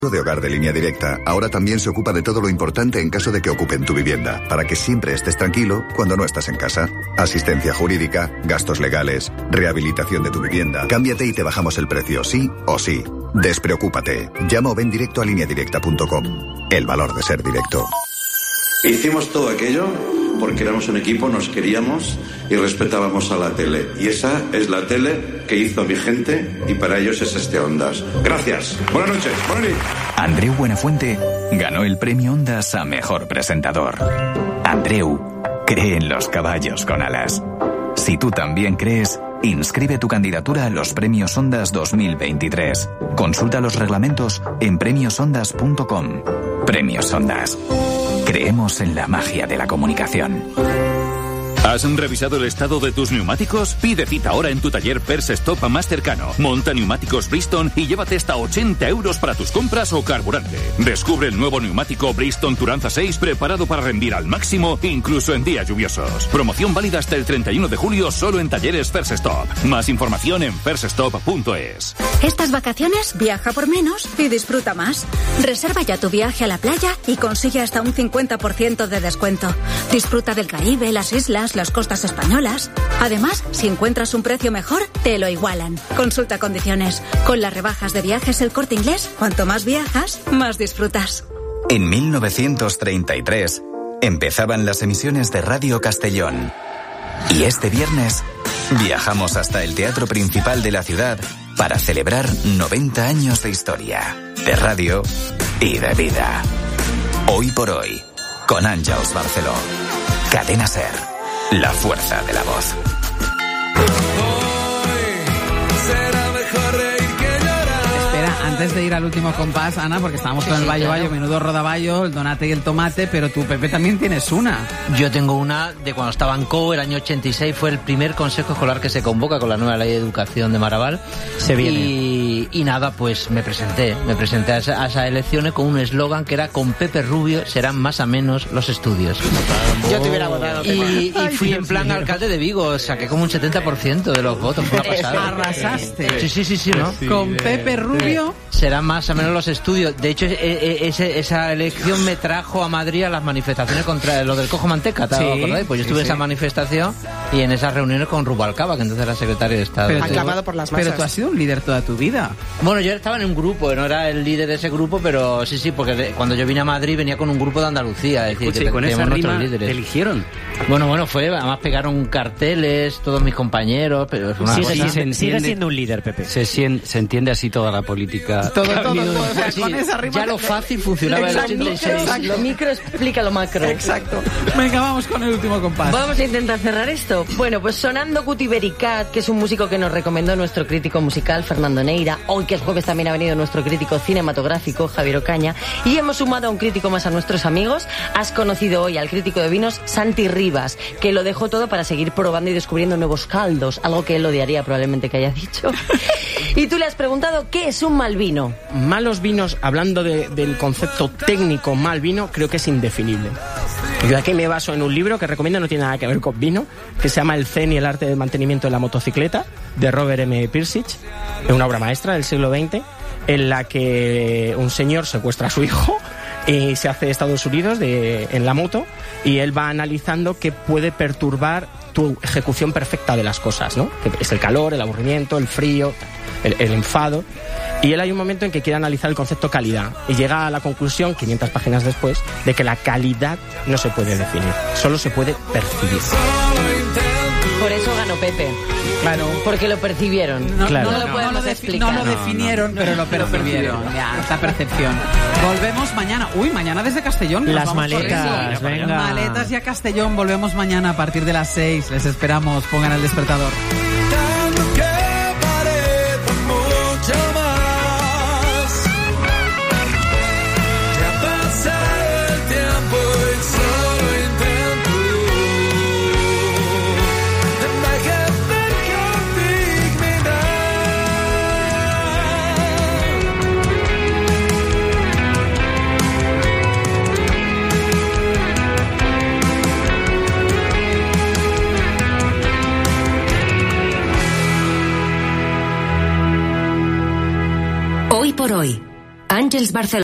De hogar de Línea Directa ahora también se ocupa de todo lo importante en caso de que ocupen tu vivienda, para que siempre estés tranquilo cuando no estás en casa. Asistencia jurídica, gastos legales, rehabilitación de tu vivienda. Cámbiate y te bajamos el precio, sí o sí. Despreocúpate. Llama o ven directo a lineadirecta.com. El valor de ser directo. Hicimos todo aquello porque éramos un equipo, nos queríamos y respetábamos a la tele. Y esa es la tele que hizo mi gente y para ellos es este Ondas. Gracias. Buenas noches. Buenas noches. Andreu Buenafuente ganó el premio Ondas a Mejor Presentador. Andreu cree en los caballos con alas. Si tú también crees, inscribe tu candidatura a los Premios Ondas 2023. Consulta los reglamentos en premiosondas.com. Premios Ondas. Creemos en la magia de la comunicación. ¿Has revisado el estado de tus neumáticos? Pide cita ahora en tu taller First Stop más cercano. Monta neumáticos Bridgestone y llévate hasta 80 euros para tus compras o carburante. Descubre el nuevo neumático Bridgestone Turanza 6 preparado para rendir al máximo, incluso en días lluviosos. Promoción válida hasta el 31 de julio solo en talleres First Stop. Más información en firststop.es. Estas vacaciones viaja por menos y disfruta más. Reserva ya tu viaje a la playa y consigue hasta un 50% de descuento. Disfruta del Caribe, las islas, las costas españolas. Además, si encuentras un precio mejor, te lo igualan. Consulta condiciones. Con las rebajas de Viajes El Corte Inglés, cuanto más viajas, más disfrutas. En 1933 empezaban las emisiones de Radio Castellón. Y este viernes viajamos hasta el teatro principal de la ciudad para celebrar 90 años de historia, de radio y de vida. Hoy por hoy, con Àngels Barceló. Cadena SER. La fuerza de la voz. Espera, antes de ir al último compás, Ana, porque estábamos con el Bayo, menudo rodaballo, el donate y el tomate, pero tú, Pepe, también tienes una. Yo tengo una de cuando estaba en COU, el año 86, fue el primer consejo escolar que se convoca con la nueva ley de educación de Maraval. Se viene. Y nada, pues me presenté a esas elecciones con un eslogan que era: con Pepe Rubio serán más a menos los estudios. Yo te hubiera votado. Y fui en plan alcalde de Vigo, saqué como un 70% de los votos, fue una pasada. Arrasaste. Sí, ¿no? Con Pepe Rubio serán más o menos los estudios. De hecho, esa elección me trajo a Madrid a las manifestaciones contra lo del cojo manteca, ¿te acordáis? Pues yo estuve en esa manifestación y en esas reuniones con Rubalcaba, que entonces era secretario de Estado. Aclamado por las masas. Pero tú has sido un líder toda tu vida. Bueno, yo estaba en un grupo, no era el líder de ese grupo, pero sí, porque cuando yo vine a Madrid venía con un grupo de Andalucía. Es decir, escucha, que con esa rima líderes. ¿Te eligieron? Bueno, además pegaron carteles todos mis compañeros, pero fue una cosa. Sigue siendo un líder, Pepe. Se entiende así toda la política. Todo, con esa rima. Ya lo fácil funcionaba el 86. Lo micro explica lo macro. Exacto. Venga, vamos con el último compás. Vamos a intentar cerrar esto. Bueno, pues sonando Cuti Bericat, que es un músico que nos recomendó nuestro crítico musical, Fernando Neira. Hoy, que es jueves, también ha venido nuestro crítico cinematográfico, Javier Ocaña. Y hemos sumado a un crítico más a nuestros amigos. Has conocido hoy al crítico de vinos, Santi Rivas, que lo dejó todo para seguir probando y descubriendo nuevos caldos, algo que él odiaría probablemente que haya dicho. Y tú le has preguntado, ¿qué es un mal vino? Malos vinos, hablando del concepto técnico mal vino, creo que es indefinible. Yo aquí me baso en un libro que recomiendo, no tiene nada que ver con vino, que se llama El Zen y el arte del mantenimiento de la motocicleta, de Robert M. Pirsig. Es una obra maestra del siglo XX, en la que un señor secuestra a su hijo y se hace de Estados Unidos en la moto, y él va analizando qué puede perturbar tu ejecución perfecta de las cosas, ¿no? Que es el calor, el aburrimiento, el frío, el enfado. Y él hay un momento en que quiere analizar el concepto calidad y llega a la conclusión, 500 páginas después, de que la calidad no se puede definir, solo se puede percibir. Por eso ganó Pepe. Claro. Porque lo percibieron. No lo podemos explicar. No lo definieron, pero lo percibieron. Ya, esta percepción. Volvemos mañana. Mañana desde Castellón. Las maletas, venga. Maletas y a Castellón. Volvemos mañana a partir de las 6. Les esperamos. Pongan el despertador. Àngels Barcelona.